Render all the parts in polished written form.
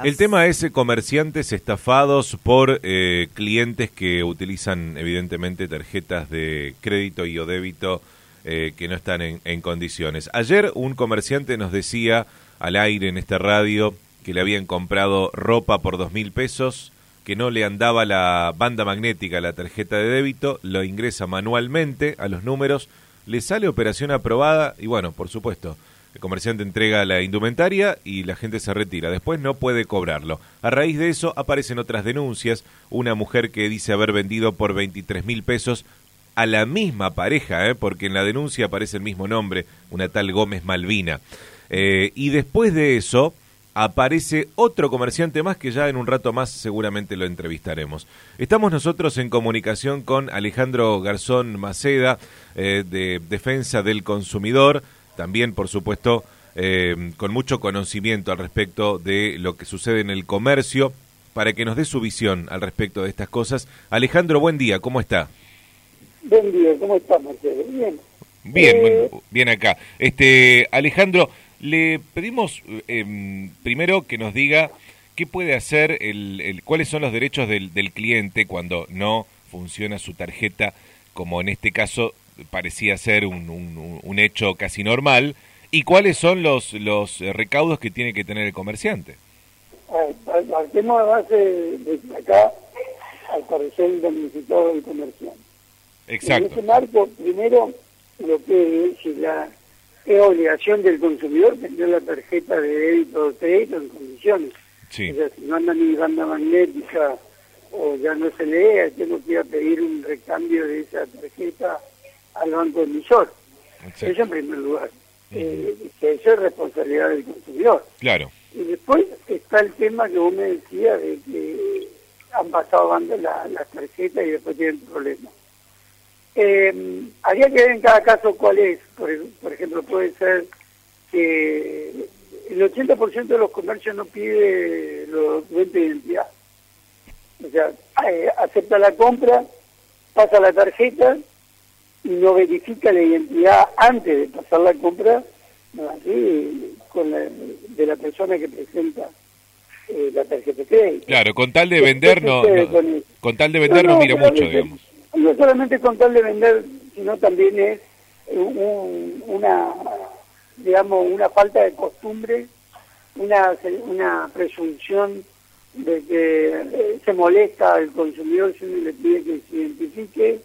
El tema es comerciantes estafados por clientes que utilizan evidentemente tarjetas de crédito y o débito que no están en condiciones. Ayer un comerciante nos decía al aire en esta radio que le habían comprado ropa por 2.000 pesos, que no le andaba la banda magnética a la tarjeta de débito, lo ingresa manualmente a los números, le sale operación aprobada y bueno, por supuesto, el comerciante entrega la indumentaria y la gente se retira. Después no puede cobrarlo. A raíz de eso aparecen otras denuncias. Una mujer que dice haber vendido por 23.000 pesos a la misma pareja, porque en la denuncia aparece el mismo nombre, una tal Gómez Malvina. Y después de eso aparece otro comerciante más que ya en un rato más seguramente lo entrevistaremos. Estamos nosotros en comunicación con Alejandro Garzón Maceda, de Defensa del Consumidor, también por supuesto con mucho conocimiento al respecto de lo que sucede en el comercio, para que nos dé su visión al respecto de estas cosas. Alejandro, buen día, ¿cómo está? Buen día, ¿cómo está, Marcelo? Bien. Bien, bien acá. Alejandro, le pedimos primero que nos diga qué puede hacer, cuáles son los derechos del cliente cuando no funciona su tarjeta, como en este caso parecía ser un hecho casi normal, y cuáles son los recaudos que tiene que tener el comerciante. Partemos de base de que acá, al parecer, el damnificado del comerciante. Exacto. En ese marco, primero, lo que es obligación del consumidor tener la tarjeta de débito o crédito en condiciones. Sí. O sea, si no anda ni banda magnética o ya no se lee, tengo que ir a pedir un recambio de esa tarjeta al banco emisor. Exacto. Eso en primer lugar. Que eso es responsabilidad del consumidor. Claro. Y después está el tema que vos me decías de que han pasado banda las tarjetas y después tienen problemas. Habría que ver en cada caso cuál es. Por ejemplo, puede ser que el 80% de los comercios no pide los documentos de identidad. O sea, acepta la compra, pasa la tarjeta y no verifica la identidad antes de pasar la compra, ¿no? Así, de la persona que presenta la tarjeta de crédito. Claro, con tal de vender con tal de vender no mira mucho, digamos. No solamente con tal de vender, sino también es una falta de costumbre, una presunción de que se molesta al consumidor si uno le pide que se identifique,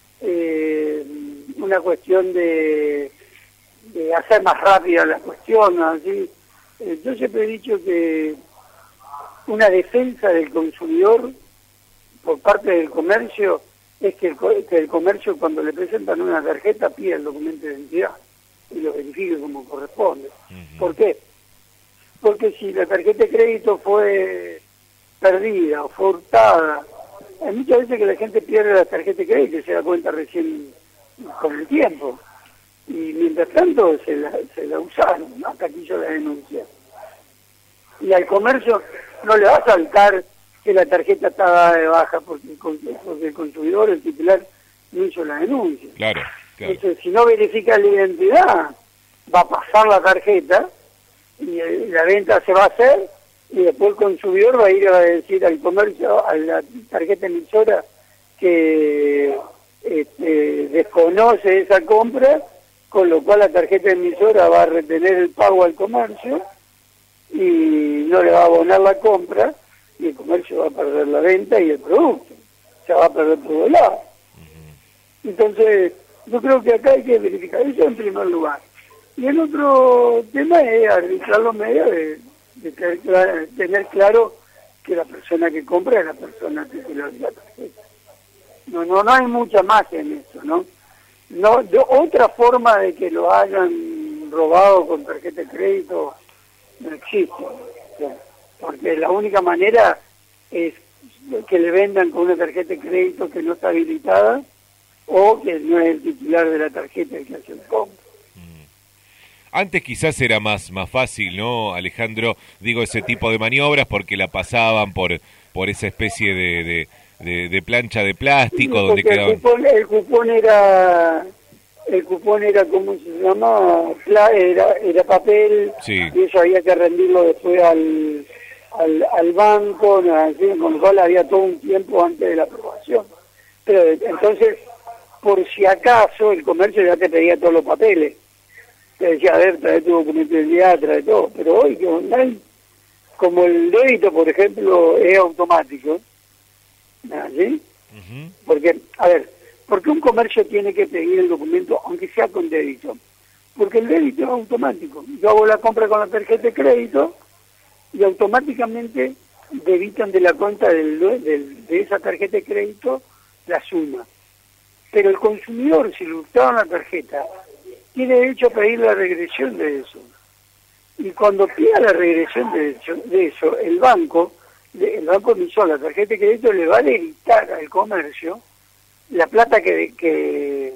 una cuestión de hacer más rápida la cuestión, así. Yo siempre he dicho que una defensa del consumidor por parte del comercio es que el comercio, cuando le presentan una tarjeta, pide el documento de identidad y lo verifique como corresponde. ¿Por qué? Porque si la tarjeta de crédito fue perdida o fue hurtada, hay muchas veces que la gente pierde la tarjeta de crédito y se da cuenta recién con el tiempo. Y mientras tanto se la usaron, hasta que hizo la denuncia. Y al comercio no le va a saltar que la tarjeta está dada de baja porque el consumidor, el titular, no hizo la denuncia. Claro. Entonces, si no verifica la identidad, va a pasar la tarjeta y la venta se va a hacer y después el consumidor va a ir a decir al comercio, a la tarjeta emisora, que desconoce esa compra, con lo cual la tarjeta emisora va a retener el pago al comercio y no le va a abonar la compra, y el comercio va a perder la venta y el producto. Se va a perder todo el lado. Entonces, yo creo que acá hay que verificar eso en primer lugar. Y el otro tema es arbitrar los medios de tener claro que la persona que compra es la persona titular de la tarjeta. No hay mucha magia en eso, ¿no? Otra forma de que lo hayan robado con tarjeta de crédito no existe. O sea, porque la única manera es que le vendan con una tarjeta de crédito que no está habilitada o que no es el titular de la tarjeta el que hace el compra. Antes quizás era más fácil, ¿no, Alejandro? Digo, ese tipo de maniobras porque la pasaban por esa especie de plancha de plástico, sí, donde quedaban... El cupón era, ¿cómo se llama? Era papel, sí. Y eso había que rendirlo después al banco, ¿no? Con lo cual había todo un tiempo antes de la aprobación. Pero entonces, por si acaso, el comercio ya te pedía todos los papeles. Te decía, a ver, trae tu documento de identidad, trae todo. Pero hoy, que online, como el débito, por ejemplo, es automático, ¿sí? Porque, a ver, ¿por qué un comercio tiene que pedir el documento, aunque sea con débito? Porque el débito es automático. Yo hago la compra con la tarjeta de crédito y automáticamente debitan de la cuenta de esa tarjeta de crédito la suma. Pero el consumidor, si le gustaron la tarjeta, tiene derecho a pedir la regresión de eso. Y cuando pida la regresión de eso, el banco emisor, la tarjeta de crédito, le va a debitar al comercio la plata que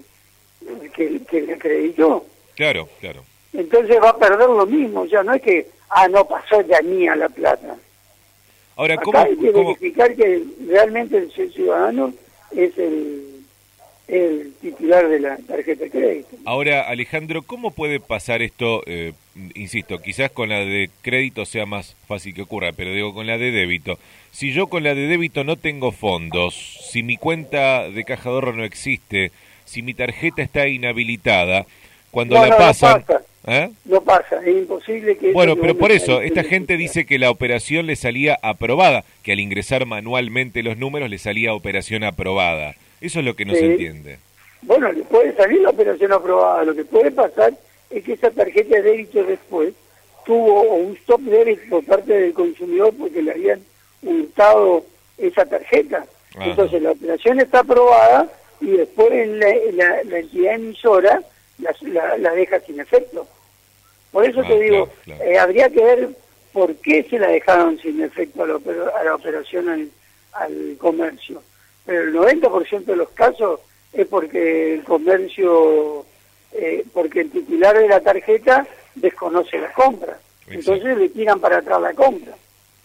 le acreditó. Claro, claro. Entonces va a perder lo mismo, ya no es que, no pasó ya mía la plata. Ahora, acá hay que verificar que realmente el ciudadano es el titular de la tarjeta de crédito. Ahora, Alejandro, ¿cómo puede pasar esto? Insisto, quizás con la de crédito sea más fácil que ocurra, pero digo con la de débito. Si yo con la de débito no tengo fondos, si mi cuenta de caja de ahorro no existe, si mi tarjeta está inhabilitada, cuando la pasan... No pasa, es imposible que... Bueno, pero por eso, esta gente dice que la operación le salía aprobada, que al ingresar manualmente los números le salía operación aprobada. Eso es lo que no se entiende. Bueno, le puede salir la operación aprobada. Lo que puede pasar es que esa tarjeta de débito después tuvo un stop débito por parte del consumidor porque le habían hurtado esa tarjeta. Ajá. Entonces la operación está aprobada y después la entidad emisora la deja sin efecto. Por eso te digo, claro. Habría que ver por qué se la dejaron sin efecto a la operación al comercio. Pero el 90% de los casos es porque el comercio, porque el titular de la tarjeta desconoce la compra. Entonces le tiran para atrás la compra.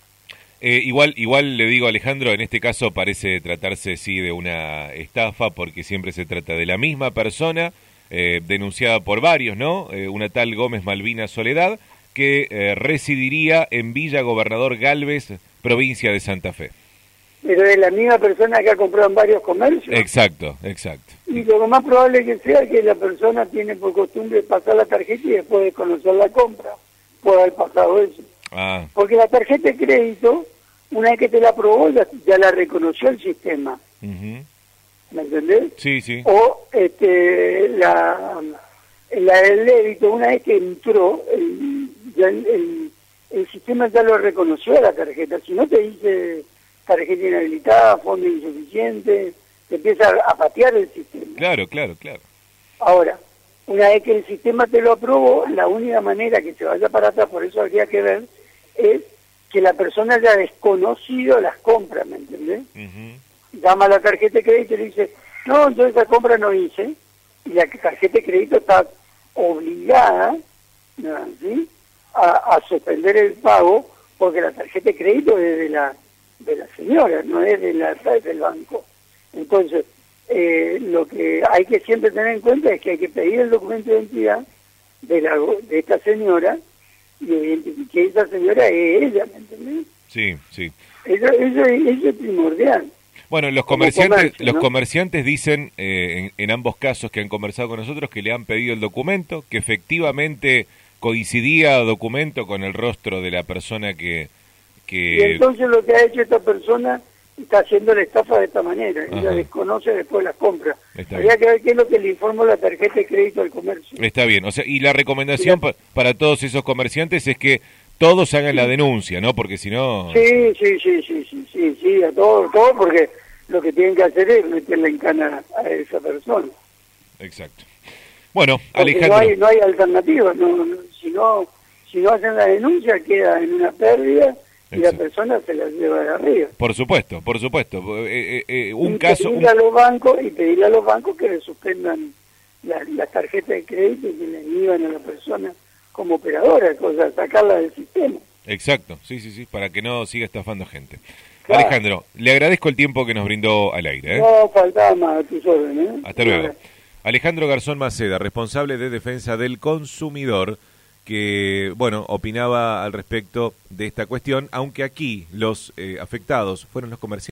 Igual le digo, Alejandro, en este caso parece tratarse sí de una estafa porque siempre se trata de la misma persona, denunciada por varios, ¿no? Una tal Gómez Malvina Soledad, que residiría en Villa Gobernador Galvez, provincia de Santa Fe. Pero es la misma persona que ha comprado en varios comercios. Exacto, exacto. Y lo más probable que sea que la persona tiene por costumbre pasar la tarjeta y después de conocer la compra, puede haber pasado eso. Porque la tarjeta de crédito, una vez que te la aprobó, ya la reconoció el sistema. ¿Me entendés? Sí, sí. O la del débito, una vez que entró, el sistema ya lo reconoció a la tarjeta. Si no te dice tarjeta inhabilitada, fondo insuficiente, te empieza a patear el sistema. Claro. Ahora, una vez que el sistema te lo aprobó, la única manera que se vaya para atrás, por eso habría que ver, es que la persona haya desconocido las compras, ¿me entendés? Llama a la tarjeta de crédito y le dice, no, yo esa compra no hice, y la tarjeta de crédito está obligada, ¿no? ¿Sí? a suspender el pago, porque la tarjeta de crédito es de la señora, no es del banco. Entonces, lo que hay que siempre tener en cuenta es que hay que pedir el documento de identidad de esta señora y que esa señora es ella, ¿me entendés? Sí, sí. Eso es primordial. Bueno, los comerciantes dicen en ambos casos que han conversado con nosotros que le han pedido el documento, que efectivamente coincidía documento con el rostro de la persona que... Y entonces lo que ha hecho esta persona está haciendo la estafa de esta manera. Ella desconoce después las compras. Habría que ver qué es lo que le informó la tarjeta de crédito al comercio. Está bien, o sea, y la recomendación para todos esos comerciantes es que todos hagan la denuncia, ¿no? Porque si no... Sí, a todos, porque lo que tienen que hacer es meterle en cana a esa persona. Exacto. Bueno, porque Alejandro... No hay alternativa, si no hacen la denuncia queda en una pérdida y la persona se la lleva de arriba. Por supuesto. Un caso... Pedirle a los bancos que le suspendan las tarjetas de crédito y que le inhiban a la persona como operadora, sacarla del sistema. Exacto, sí, para que no siga estafando gente. Claro. Alejandro, le agradezco el tiempo que nos brindó al aire. No, faltaba más a tus órdenes. Hasta luego. Alejandro Garzón Maceda, responsable de Defensa del Consumidor, que, bueno, opinaba al respecto de esta cuestión, aunque aquí los afectados fueron los comerciantes.